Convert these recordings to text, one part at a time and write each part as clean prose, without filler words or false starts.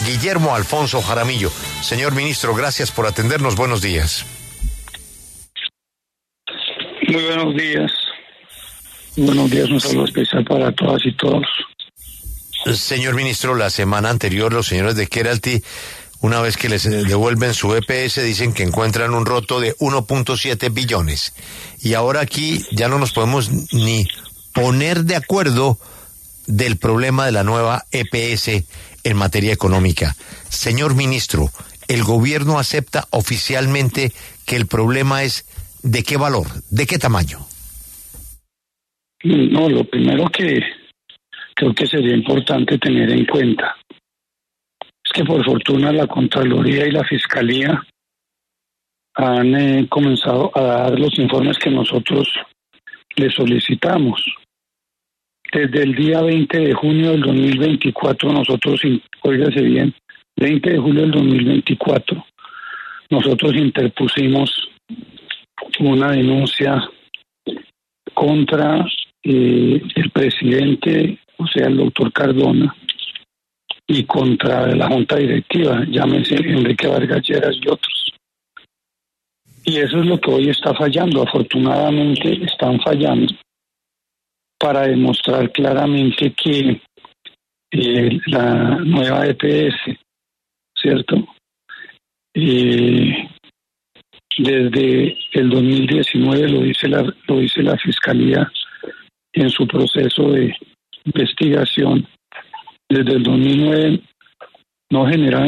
Guillermo Alfonso Jaramillo. Señor ministro, gracias por atendernos. Buenos días. Muy buenos días. Buenos días, un saludo especial para todas y todos. Señor ministro, la semana anterior los señores de Keralty, una vez que les devuelven su EPS, dicen que encuentran un roto de 1.7 billones. Y ahora aquí ya no nos podemos ni poner de acuerdo del problema de la nueva EPS en materia económica. Señor ministro, ¿el gobierno acepta oficialmente que el problema es de qué valor, de qué tamaño? No, lo primero que creo que sería importante tener en cuenta es que por fortuna la Contraloría y la Fiscalía han comenzado a dar los informes que nosotros les solicitamos. Desde el día 20 de junio del 2024, nosotros, óigase bien, 20 de julio del 2024, nosotros interpusimos una denuncia contra el presidente, o sea, el doctor Cardona, y contra la junta directiva, llámese Enrique Vargas Lleras y otros. Y eso es lo que hoy está fallando. Afortunadamente están fallando para demostrar claramente que la nueva EPS, ¿cierto? Desde el 2019 lo dice la Fiscalía en su proceso de investigación. Desde el 2009 no generaba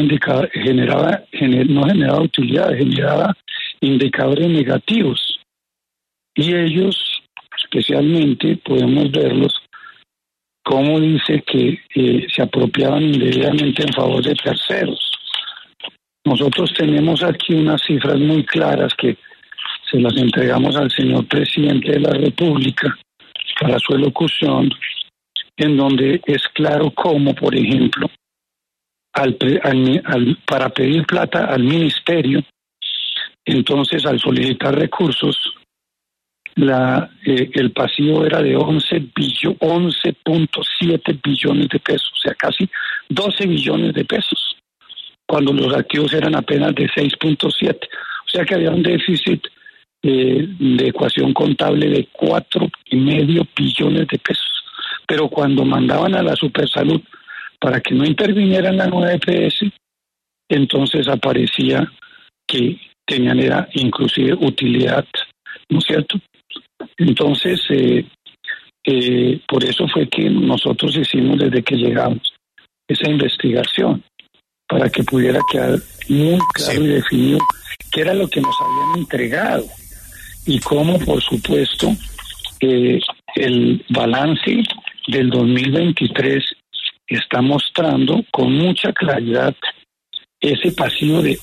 utilidades, generaba indicadores negativos. Y ellos, especialmente, podemos verlos como dice que se apropiaban indebidamente en favor de terceros. Nosotros tenemos aquí unas cifras muy claras que se las entregamos al señor presidente de la República para su elocución, en donde es claro cómo, por ejemplo, para pedir plata al ministerio, entonces al solicitar recursos, el pasivo era de 11.7 billones de pesos, o sea, casi 12 billones de pesos, cuando los activos eran apenas de 6.7. O sea que había un déficit de ecuación contable de 4.5 billones de pesos. Pero cuando mandaban a la Supersalud para que no interviniera en la nueva EPS, entonces aparecía que tenían era inclusive utilidad, ¿no es cierto? Entonces, por eso fue que nosotros hicimos desde que llegamos esa investigación, para que pudiera quedar muy claro y definido qué era lo que nos habían entregado y cómo, por supuesto, el balance del 2023 está mostrando con mucha claridad ese pasivo de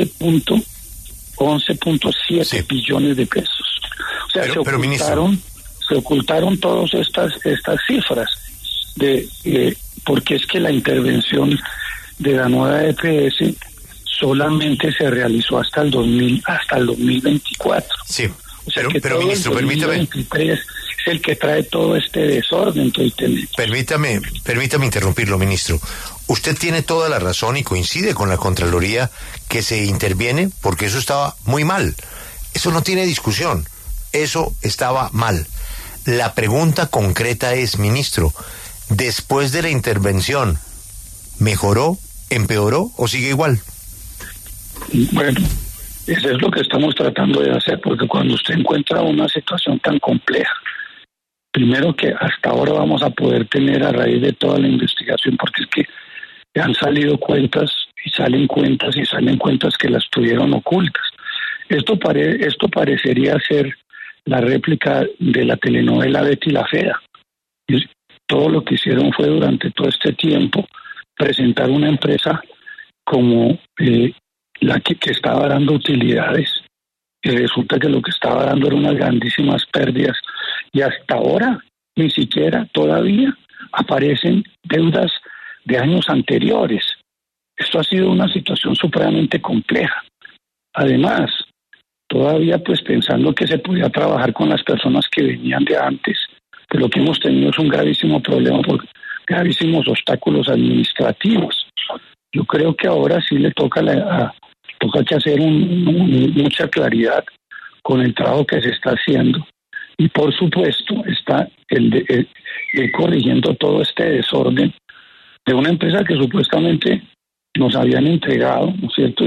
11.7 billones de pesos. O sea, se ocultaron todas estas cifras porque es que la intervención de la nueva EPS solamente se realizó hasta el 2024. Sí, o sea pero ministro, permítame. El 2023 es el que trae todo este desorden que hoy tenemos. Permítame interrumpirlo, ministro. Usted tiene toda la razón y coincide con la Contraloría que se interviene porque eso estaba muy mal. Eso no tiene discusión. Eso estaba mal. La pregunta concreta es, ministro, después de la intervención, ¿mejoró, empeoró o sigue igual? Bueno, eso es lo que estamos tratando de hacer, porque cuando usted encuentra una situación tan compleja, primero que hasta ahora vamos a poder tener a raíz de toda la investigación, porque es que han salido cuentas y salen cuentas que las tuvieron ocultas. Esto parecería ser la réplica de la telenovela Betty la Fea. Y todo lo que hicieron fue durante todo este tiempo presentar una empresa como la que estaba dando utilidades, y resulta que lo que estaba dando eran unas grandísimas pérdidas, y hasta ahora ni siquiera todavía aparecen deudas de años anteriores. Esto ha sido una situación supremamente compleja. Además, todavía pues pensando que se podía trabajar con las personas que venían de antes, pues lo que hemos tenido es un gravísimo problema por gravísimos obstáculos administrativos. Yo creo que ahora sí le toca que hacer mucha claridad con el trabajo que se está haciendo. Y por supuesto está el corrigiendo todo este desorden de una empresa que supuestamente nos habían entregado, ¿no es cierto?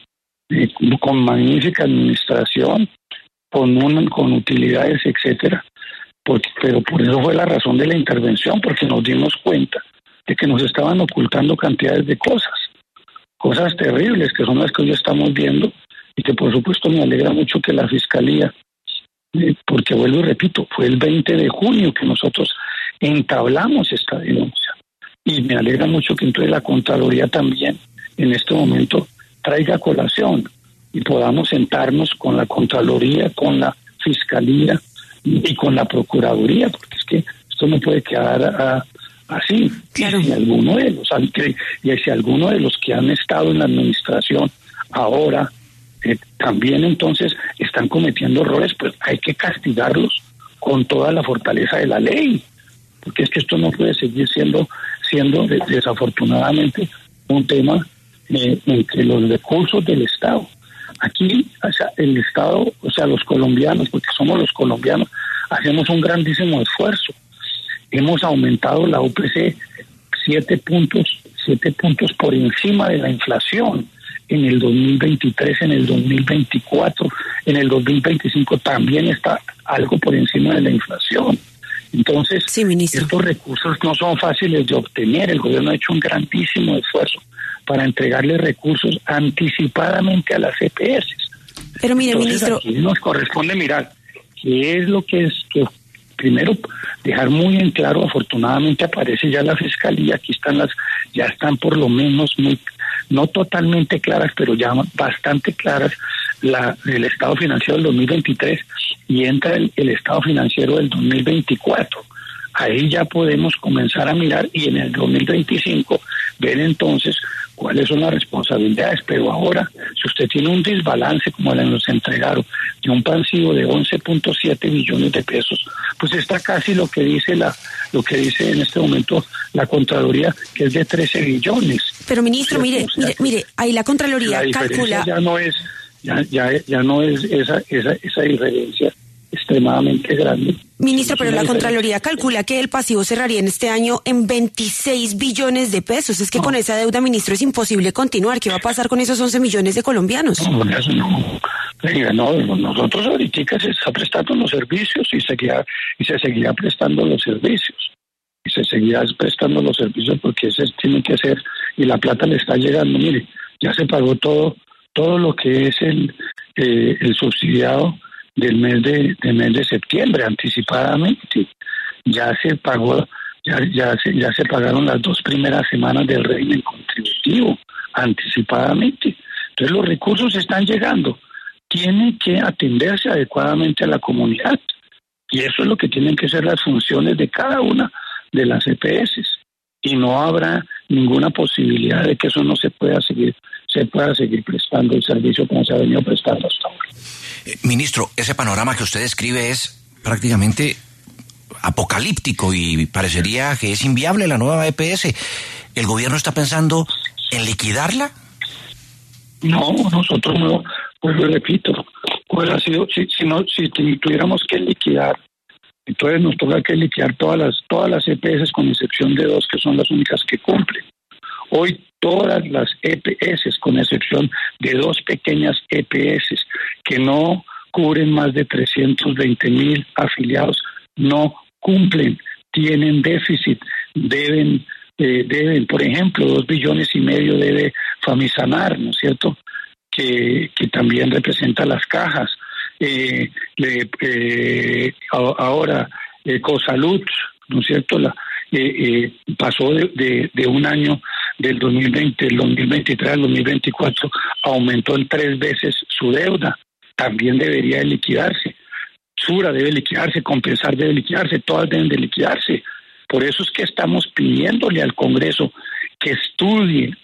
Con magnífica administración, con utilidades, etcétera. Pero por eso fue la razón de la intervención, porque nos dimos cuenta de que nos estaban ocultando cantidades de cosas terribles, que son las que hoy estamos viendo, y que por supuesto me alegra mucho que la Fiscalía, porque vuelvo y repito, fue el 20 de junio que nosotros entablamos esta denuncia, y me alegra mucho que entonces la Contraloría también en este momento traiga colación y podamos sentarnos con la Contraloría, con la Fiscalía y con la Procuraduría, porque es que esto no puede quedar así. Claro. Y si alguno de los que han estado en la administración ahora también entonces están cometiendo errores, pues hay que castigarlos con toda la fortaleza de la ley, porque es que esto no puede seguir siendo desafortunadamente un tema entre los recursos del Estado. Aquí, o sea, el Estado, o sea, los colombianos, porque somos los colombianos, hacemos un grandísimo esfuerzo. Hemos aumentado la UPC 7 puntos por encima de la inflación en el 2023, en el 2024, en el 2025 también está algo por encima de la inflación. Entonces, sí, ministro, estos recursos no son fáciles de obtener. El gobierno ha hecho un grandísimo esfuerzo para entregarle recursos anticipadamente a las EPS. Pero mire, entonces, ministro, aquí nos corresponde mirar qué es lo que primero dejar muy en claro. Afortunadamente aparece ya la Fiscalía, aquí ya están por lo menos no totalmente claras, pero ya bastante claras el estado financiero del 2023 y entra el estado financiero del 2024. Ahí ya podemos comenzar a mirar y en el 2025 ver entonces cuáles son las responsabilidades. Pero ahora, si usted tiene un desbalance como el que nos entregaron de un pasivo de 11.7 billones de pesos, pues está casi lo que dice en este momento la Contraloría, que es de 13 billones. Pero ministro, mire, ahí la Contraloría calcula. Ya no es esa diferencia extremadamente grande. Ministro, pero la Contraloría calcula que el pasivo cerraría en este año en 26 billones de pesos. Es que con esa deuda, ministro, es imposible continuar. ¿Qué va a pasar con esos 11 millones de colombianos? Nosotros ahorita se está prestando los servicios y se seguirá prestando los servicios. Y se seguirá prestando los servicios porque ese tiene que ser, y la plata le está llegando. Mire, ya se pagó todo lo que es el subsidiado del mes de septiembre anticipadamente. Ya se pagó, ya se pagaron las 2 primeras semanas del régimen contributivo anticipadamente. Entonces los recursos están llegando. Tiene que atenderse adecuadamente a la comunidad, y eso es lo que tienen que ser las funciones de cada una de las EPS, y no habrá ninguna posibilidad de que eso no se pueda seguir prestando el servicio como se ha venido prestando hasta ahora. Ministro, ese panorama que usted describe es prácticamente apocalíptico y parecería que es inviable la nueva EPS. ¿El gobierno está pensando en liquidarla? No, nosotros no, pues lo repito, pues ha sido, si tuviéramos que liquidar, entonces nos toca que liquidar todas las EPS con excepción de 2 que son las únicas que cumplen. Hoy todas las EPS, con excepción de 2 pequeñas EPS que no cubren más de 320,000 afiliados, no cumplen, tienen déficit, deben, por ejemplo, 2,5 billones debe Famisanar, ¿no es cierto?, que también representa las cajas. Ahora Ecosalud, ¿no es cierto?, pasó de un año del 2020, el 2023 al 2024, aumentó en 3 veces su deuda. También debería de liquidarse. Sura debe liquidarse, Compensar debe liquidarse, todas deben de liquidarse. Por eso es que estamos pidiéndole al Congreso que estudie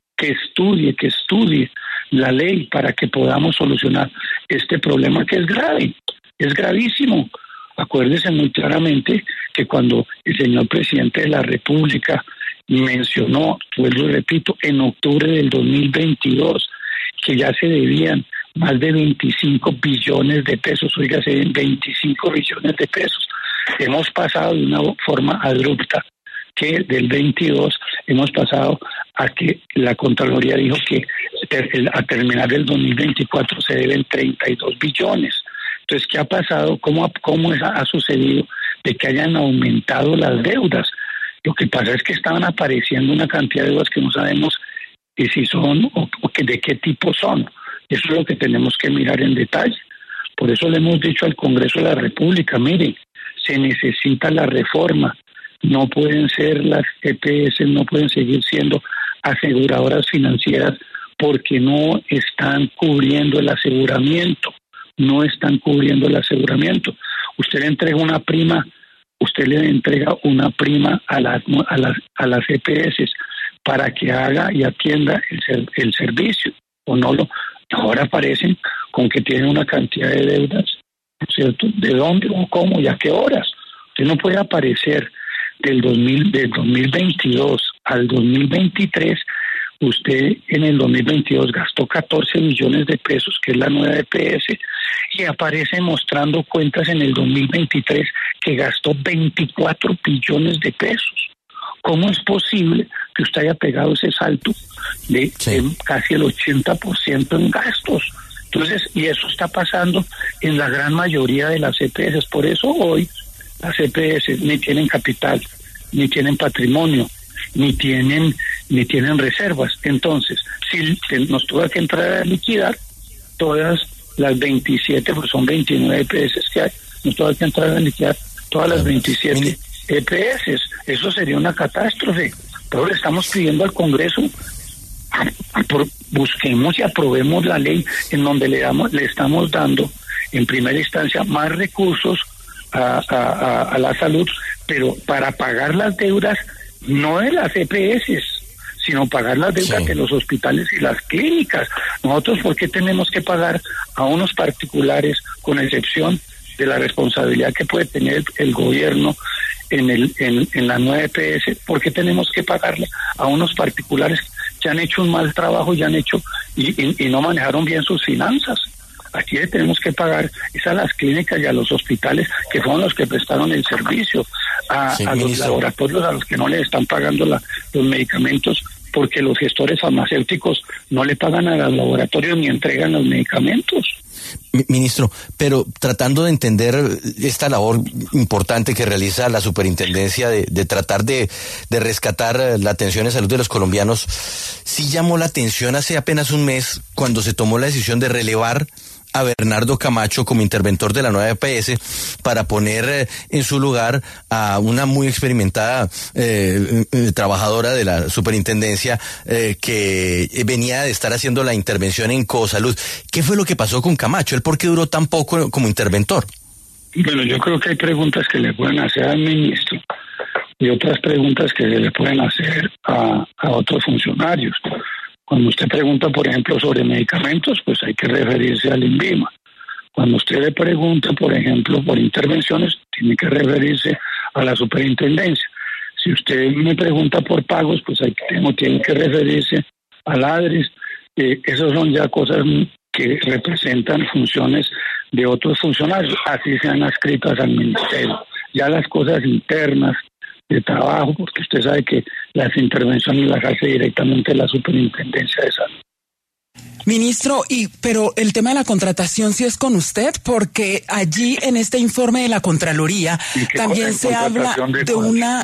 la ley para que podamos solucionar este problema que es grave, es gravísimo. Acuérdese muy claramente que cuando el señor presidente de la República mencionó, vuelvo y repito, en octubre del 2022, que ya se debían más de 25 billones de pesos, oígase, 25 billones de pesos. Hemos pasado de una forma abrupta que del 22 hemos pasado a que la Contraloría dijo que a terminar el 2024 se deben 32 billones. Entonces, ¿qué ha pasado? ¿Cómo ha sucedido de que hayan aumentado las deudas? Lo que pasa es que estaban apareciendo una cantidad de deudas que no sabemos si son o de qué tipo son. Eso es lo que tenemos que mirar en detalle. Por eso le hemos dicho al Congreso de la República, miren, se necesita la reforma. No pueden ser las EPS, no pueden seguir siendo aseguradoras financieras porque no están cubriendo el aseguramiento. No están cubriendo el aseguramiento. Usted le entrega una prima a las EPS para que haga y atienda el servicio, o no lo. Ahora aparecen con que tienen una cantidad de deudas, ¿no es cierto? ¿De dónde o cómo y a qué horas? Usted no puede aparecer del 2022 al 2023. Usted en el 2022 gastó 14 billones de pesos, que es la nueva EPS, y aparece mostrando cuentas en el 2023 que gastó 24 billones de pesos. ¿Cómo es posible que usted haya pegado ese salto de casi el 80% en gastos? Entonces, y eso está pasando en la gran mayoría de las EPS. Por eso hoy las EPS ni tienen capital, ni tienen patrimonio, ni tienen reservas. Entonces, si nos tuvo que entrar a liquidar todas las 27, pues son 29 EPS que hay, nos tuvo que entrar a liquidar todas las 27 EPS. Eso sería una catástrofe. Pero le estamos pidiendo al Congreso, busquemos y aprobemos la ley en donde le estamos dando en primera instancia más recursos a la salud, pero para pagar las deudas no de las EPS, sino pagar las deudas de los hospitales y las clínicas. Nosotros, ¿por qué tenemos que pagar a unos particulares, con excepción de la responsabilidad que puede tener el gobierno en la nueva EPS? ¿Por qué tenemos que pagarle a unos particulares que han hecho un mal trabajo y no manejaron bien sus finanzas? Aquí le tenemos que pagar es a las clínicas y a los hospitales, que fueron los que prestaron el servicio, a los laboratorios a los que no le están pagando los medicamentos, porque los gestores farmacéuticos no le pagan a los laboratorios ni entregan los medicamentos. Ministro, pero tratando de entender esta labor importante que realiza la superintendencia de tratar de rescatar la atención en salud de los colombianos, sí llamó la atención hace apenas un mes cuando se tomó la decisión de relevar a Bernardo Camacho como interventor de la nueva EPS para poner en su lugar a una muy experimentada trabajadora de la superintendencia que venía de estar haciendo la intervención en Cosalud. ¿Qué fue lo que pasó con Camacho? ¿Él por qué duró tan poco como interventor? Bueno, yo creo que hay preguntas que le pueden hacer al ministro y otras preguntas que le pueden hacer a otros funcionarios. Cuando usted pregunta, por ejemplo, sobre medicamentos, pues hay que referirse al INVIMA. Cuando usted le pregunta, por ejemplo, por intervenciones, tiene que referirse a la superintendencia. Si usted me pregunta por pagos, pues tiene que referirse al ADRES. Esas son ya cosas que representan funciones de otros funcionarios, así sean adscritas al ministerio. Ya las cosas internas de trabajo, porque usted sabe que las intervenciones las hace directamente la Superintendencia de Salud. Ministro, pero el tema de la contratación sí es con usted, porque allí en este informe de la Contraloría también se habla de una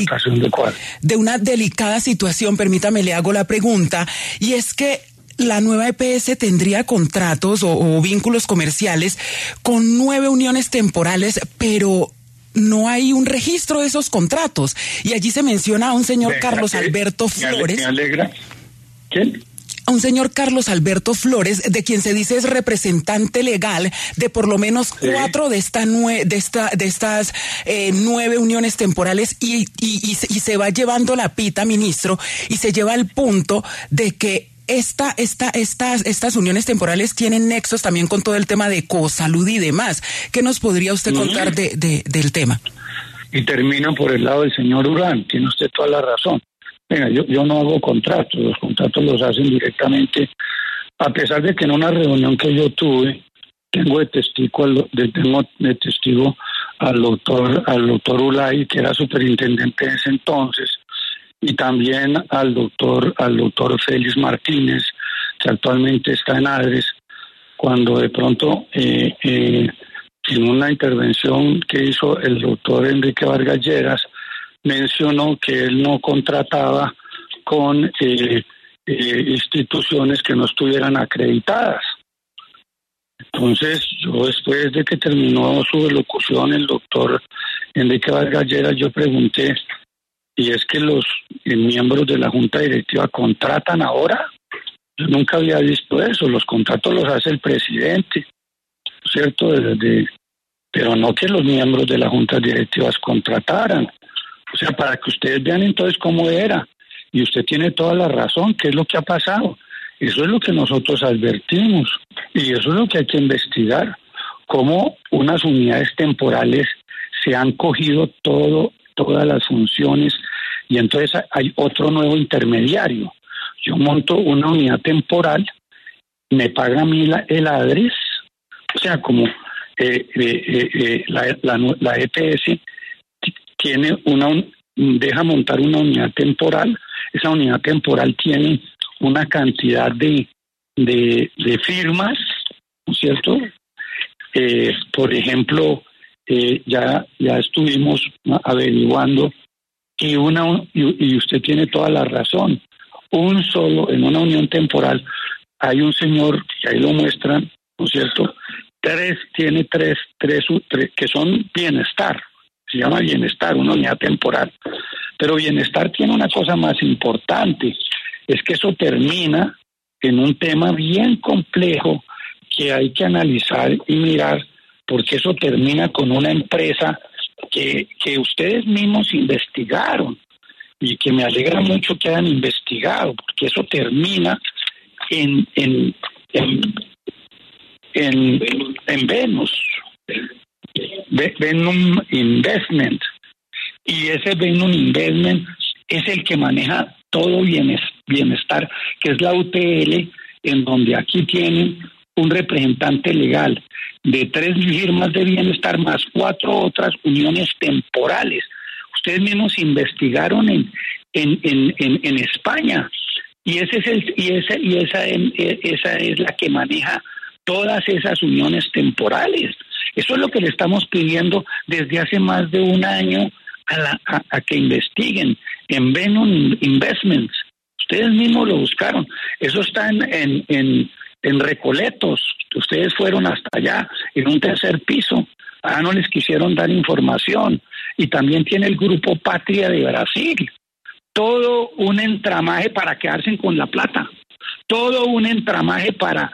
delicada situación. Permítame, le hago la pregunta, y es que la nueva EPS tendría contratos o vínculos comerciales con 9 uniones temporales, pero no hay un registro de esos contratos. Y allí se menciona a un señor Carlos Alberto Flores. Me alegra. ¿Quién? A un señor Carlos Alberto Flores, de quien se dice es representante legal de por lo menos 4 de estas 9 uniones temporales, y se va llevando la pita, ministro, y se lleva al punto de que estas uniones temporales tienen nexos también con todo el tema de Cosalud y demás. ¿Qué nos podría usted contar del tema? Y termino por el lado del señor Urán. Tiene usted toda la razón. Venga, yo no hago contratos, los contratos los hacen directamente, a pesar de que en una reunión que yo tuve, tengo de testigo al doctor Ulay, que era superintendente en ese entonces, y también al doctor Félix Martínez, que actualmente está en ADRES, cuando de pronto en una intervención que hizo el doctor Enrique Vargas Lleras, mencionó que él no contrataba con instituciones que no estuvieran acreditadas. Entonces, yo después de que terminó su elocución el doctor Enrique Vargas Lleras, yo pregunté, ¿y es que los miembros de la Junta Directiva contratan ahora? Yo nunca había visto eso, los contratos los hace el presidente, ¿cierto? Pero no que los miembros de las juntas directivas contrataran. O sea, para que ustedes vean entonces cómo era. Y usted tiene toda la razón, ¿qué es lo que ha pasado? Eso es lo que nosotros advertimos y eso es lo que hay que investigar. Cómo unas unidades temporales se han cogido todas las funciones y entonces hay otro nuevo intermediario. Yo monto una unidad temporal, me paga a mí el ADRES, o sea, como la EPS tiene deja montar una unidad temporal, esa unidad temporal tiene una cantidad de firmas, ¿no es cierto? Por ejemplo, ya estuvimos averiguando y usted tiene toda la razón. En una unión temporal hay un señor, y ahí lo muestran, ¿no es cierto? Tiene tres que son bienestar, se llama bienestar, una unidad temporal. Pero bienestar tiene una cosa más importante, es que eso termina en un tema bien complejo que hay que analizar y mirar, porque eso termina con una empresa que ustedes mismos investigaron y que me alegra mucho que hayan investigado, porque eso termina en Venus, Venum Investment, y ese Venum Investment es el que maneja todo bienestar, que es la UTL, en donde aquí tienen un representante legal de 3 firmas de bienestar más 4 otras uniones temporales. Ustedes mismos investigaron en España y esa es la que maneja todas esas uniones temporales. Eso es lo que le estamos pidiendo desde hace más de un año a que investiguen en Venum Investments. Ustedes mismos lo buscaron. Eso está en Recoletos. Ustedes fueron hasta allá, en un tercer piso. No les quisieron dar información. Y también tiene el Grupo Patria de Brasil. Todo un entramaje para quedarse con la plata. Todo un entramaje para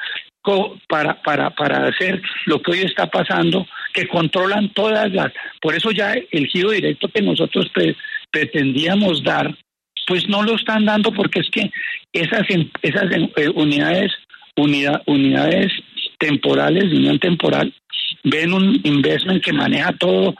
hacer lo que hoy está pasando, que controlan todas las... Por eso ya el giro directo que nosotros pretendíamos dar, pues no lo están dando, porque es que esas unidades temporales, de unión temporal, ven un investment que maneja todo,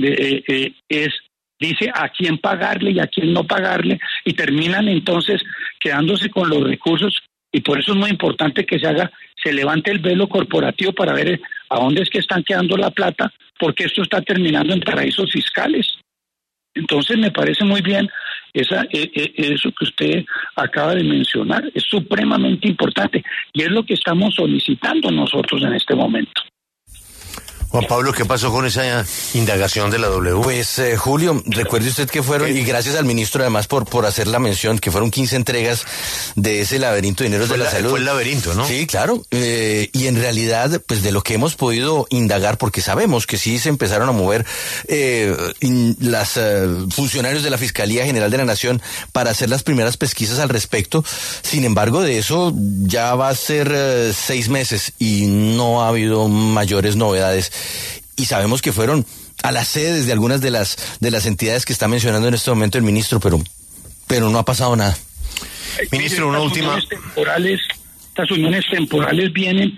dice a quién pagarle y a quién no pagarle, y terminan entonces quedándose con los recursos, y por eso es muy importante que se levante el velo corporativo para ver a dónde es que están quedando la plata, porque esto está terminando en paraísos fiscales. Entonces me parece muy bien eso que usted acaba de mencionar, es supremamente importante y es lo que estamos solicitando nosotros en este momento. Juan Pablo, ¿qué pasó con esa indagación de la W? Pues, Julio, recuerde usted que fueron, y gracias al ministro además por hacer la mención, que fueron 15 entregas de ese laberinto de dineros de la salud. Fue el laberinto, ¿no? Sí, claro. Y en realidad, pues de lo que hemos podido indagar, porque sabemos que sí se empezaron a mover las funcionarios de la Fiscalía General de la Nación para hacer las primeras pesquisas al respecto. Sin embargo, de eso ya va a ser 6 meses y no ha habido mayores novedades. Y sabemos que fueron a las sedes de algunas de las entidades que está mencionando en este momento el ministro, pero no ha pasado nada. Ministro, una última. Estas uniones temporales vienen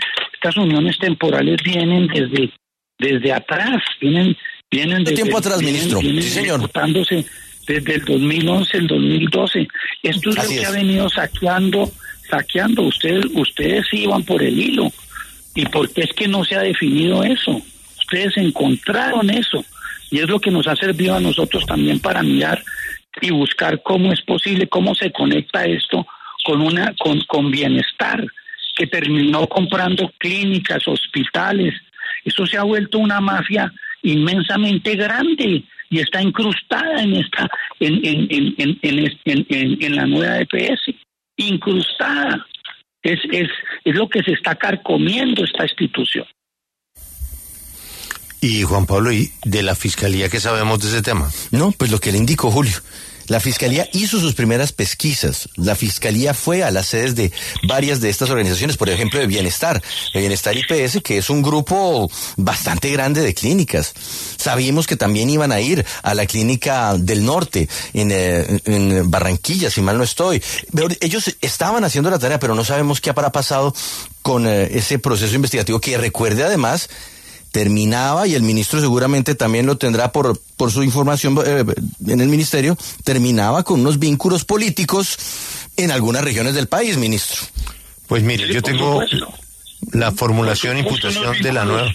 desde atrás, vienen de tiempo atrás, ministro. Sí, señor. desde el 2011, el 2012. Esto es Así lo que es. ha venido saqueando. Ustedes iban por el hilo. ¿Y por qué es que no se ha definido eso? Ustedes encontraron eso. Y es lo que nos ha servido a nosotros también para mirar y buscar cómo es posible, cómo se conecta esto con bienestar, que terminó comprando clínicas, hospitales. Eso se ha vuelto una mafia inmensamente grande y está incrustada en la nueva EPS, incrustada. Es lo que se está carcomiendo esta institución. Y Juan Pablo, ¿y de la Fiscalía qué sabemos de ese tema? No, pues lo que le indicó Julio. La Fiscalía hizo sus primeras pesquisas. La Fiscalía fue a las sedes de varias de estas organizaciones, por ejemplo, de Bienestar IPS, que es un grupo bastante grande de clínicas. Sabíamos que también iban a ir a la clínica del norte, en Barranquilla, si mal no estoy. Ellos estaban haciendo la tarea, pero no sabemos qué habrá pasado con ese proceso investigativo, que recuerde además terminaba, y el ministro seguramente también lo tendrá por su información en el ministerio, terminaba con unos vínculos políticos en algunas regiones del país, ministro. Pues mire, Sí, yo por tengo supuesto. la formulación e Por supuesto, imputación no de la nueva.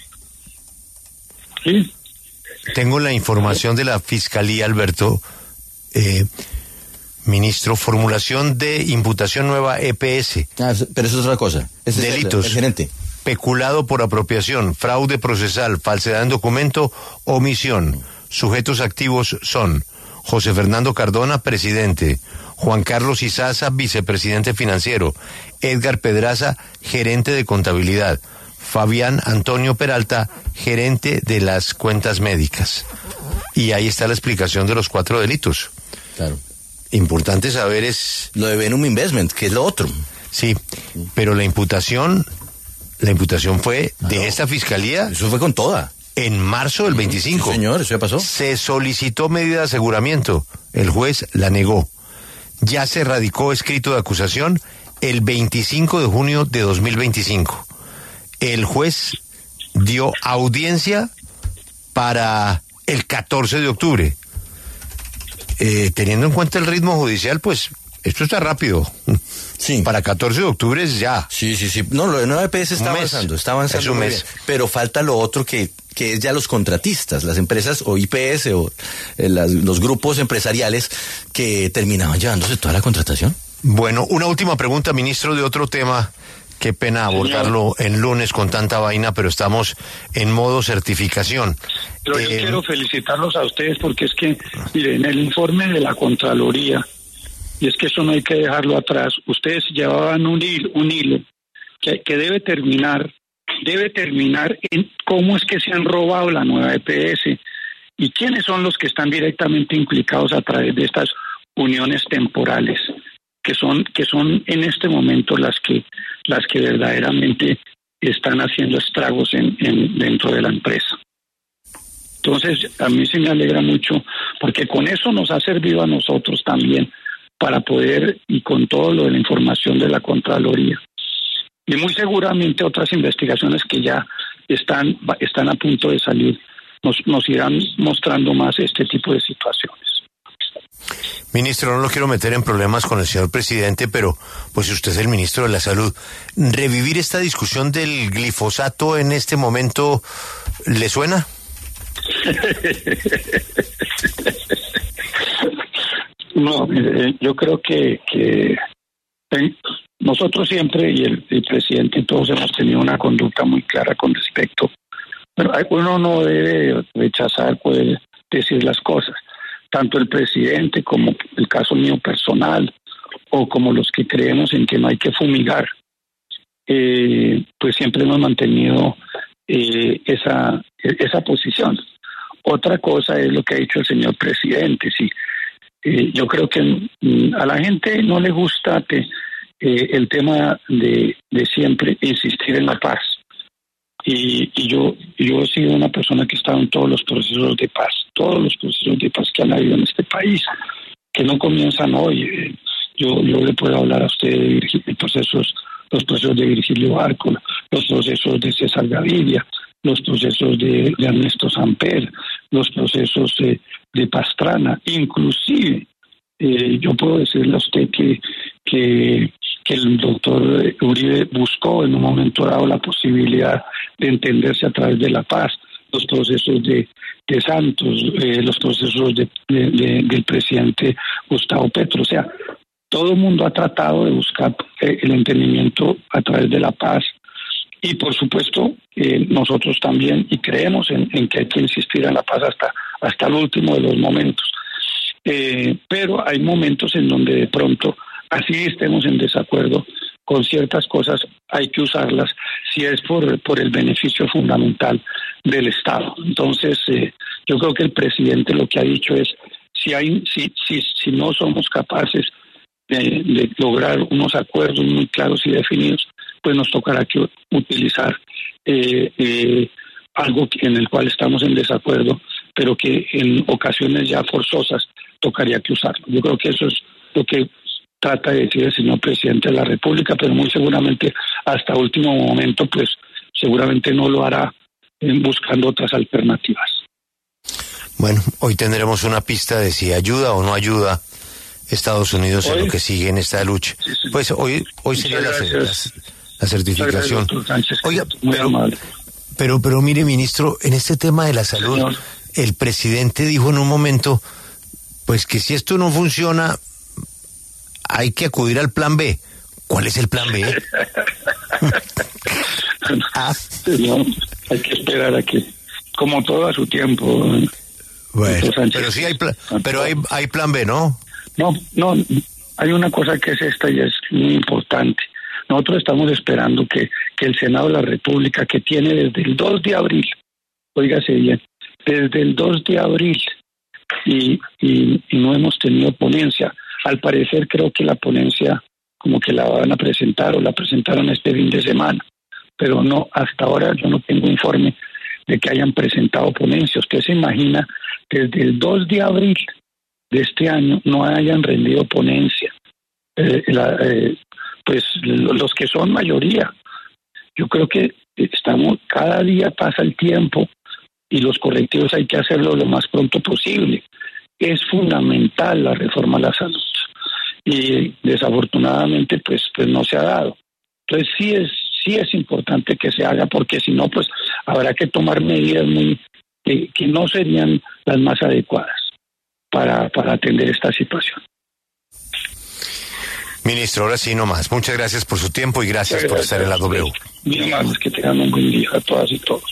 Sí. Tengo la información de la Fiscalía, Alberto, ministro, formulación de imputación nueva EPS. Pero eso es otra cosa. Ese Delitos. es el gerente. Peculado por apropiación, fraude procesal, falsedad en documento, omisión. Sujetos activos son José Fernando Cardona, presidente; Juan Carlos Izaza, vicepresidente financiero; Edgar Pedraza, gerente de contabilidad; Fabián Antonio Peralta, gerente de las cuentas médicas. Y ahí está la explicación de los 4 delitos. Claro. Importante saber es... Lo de Venum Investment, que es lo otro. Sí, pero la imputación fue de esta Fiscalía Eso fue con toda. en marzo del 25. Sí, señor, eso ya pasó. Se solicitó medida de aseguramiento. El juez la negó. Ya se radicó escrito de acusación el 25 de junio de 2025. El juez dio audiencia para el 14 de octubre. Teniendo en cuenta el ritmo judicial, pues esto está rápido. Sí. Para 14 de octubre es ya. Sí. No, lo de nueva EPS está Un mes. avanzando. Es un muy mes. bien. Pero falta lo otro que es ya los contratistas, las empresas o IPS o los grupos empresariales que terminaban llevándose toda la contratación. Bueno, una última pregunta, ministro, de otro tema. Qué pena abordarlo en lunes con tanta vaina, pero estamos en modo certificación. Pero yo quiero felicitarlos a ustedes porque es que, miren, el informe de la Contraloría, y es que eso no hay que dejarlo atrás, ustedes llevaban un hilo que debe terminar en cómo es que se han robado la nueva EPS y quiénes son los que están directamente implicados a través de estas uniones temporales, que son en este momento las que verdaderamente están haciendo estragos dentro de la empresa. Entonces, a mí sí me alegra mucho, porque con eso nos ha servido a nosotros también para poder, y con todo lo de la información de la Contraloría. Y muy seguramente otras investigaciones que ya están a punto de salir nos irán mostrando más este tipo de situaciones. Ministro, no lo quiero meter en problemas con el señor presidente, pero pues usted es el ministro de la Salud. ¿Revivir esta discusión del glifosato en este momento le suena? No, yo creo que nosotros siempre, y el presidente y todos, hemos tenido una conducta muy clara con respecto. Pero uno no debe rechazar, puede decir las cosas. Tanto el presidente como el caso mío personal, o como los que creemos en que no hay que fumigar, pues siempre hemos mantenido esa posición. Otra cosa es lo que ha dicho el señor presidente. Sí, yo creo que a la gente no le gusta el tema de siempre insistir en la paz. Y yo he sido una persona que ha estado en todos los procesos de paz que han habido en este país, que no comienzan hoy. Yo le puedo hablar a usted de los procesos de Virgilio Barco, los procesos de César Gaviria, los procesos de Ernesto Samper, los procesos de Pastrana. Inclusive, yo puedo decirle a usted que el doctor Uribe buscó en un momento dado la posibilidad de entenderse a través de la paz, los procesos de Santos, los procesos del presidente Gustavo Petro. O sea, todo el mundo ha tratado de buscar el entendimiento a través de la paz. Y por supuesto, nosotros también, y creemos en que hay que insistir en la paz hasta el último de los momentos. Pero hay momentos en donde de pronto, así estemos en desacuerdo con ciertas cosas, hay que usarlas si es por el beneficio fundamental del Estado. Entonces, yo creo que el presidente lo que ha dicho es, si no somos capaces de lograr unos acuerdos muy claros y definidos, pues nos tocará que utilizar algo en el cual estamos en desacuerdo, pero que en ocasiones ya forzosas tocaría que usarlo. Yo creo que eso es lo que trata de decir el señor presidente de la República, pero muy seguramente hasta último momento, pues seguramente no lo hará buscando otras alternativas. Bueno, hoy tendremos una pista de si ayuda o no ayuda Estados Unidos en lo que sigue en esta lucha. Sí, sí. Pues hoy sería la certificación. Oiga, pero mire, ministro, en este tema de la salud, señor, el presidente dijo en un momento, pues que si esto no funciona, hay que acudir al plan B. ¿Cuál es el plan B? No, hay que esperar a que, como todo a su tiempo. Bueno, pero sí hay plan B, ¿no? No, hay una cosa que es esta y es muy importante. Nosotros estamos esperando que el Senado de la República, que tiene desde el 2 de abril, óigase bien, desde el 2 de abril, y no hemos tenido ponencia. Al parecer creo que la ponencia como que la van a presentar o la presentaron este fin de semana, pero no, hasta ahora yo no tengo informe de que hayan presentado ponencia. Usted se imagina, desde el 2 de abril de este año no hayan rendido ponencia. Pues los que son mayoría. Yo creo que cada día pasa el tiempo y los correctivos hay que hacerlo lo más pronto posible. Es fundamental la reforma a la salud y desafortunadamente pues no se ha dado. Entonces sí es importante que se haga, porque si no pues habrá que tomar medidas que no serían las más adecuadas para atender esta situación. Ministro, ahora sí no más. Muchas gracias por su tiempo y gracias por estar en la W. Bien, que tengan un buen día a todas y todos.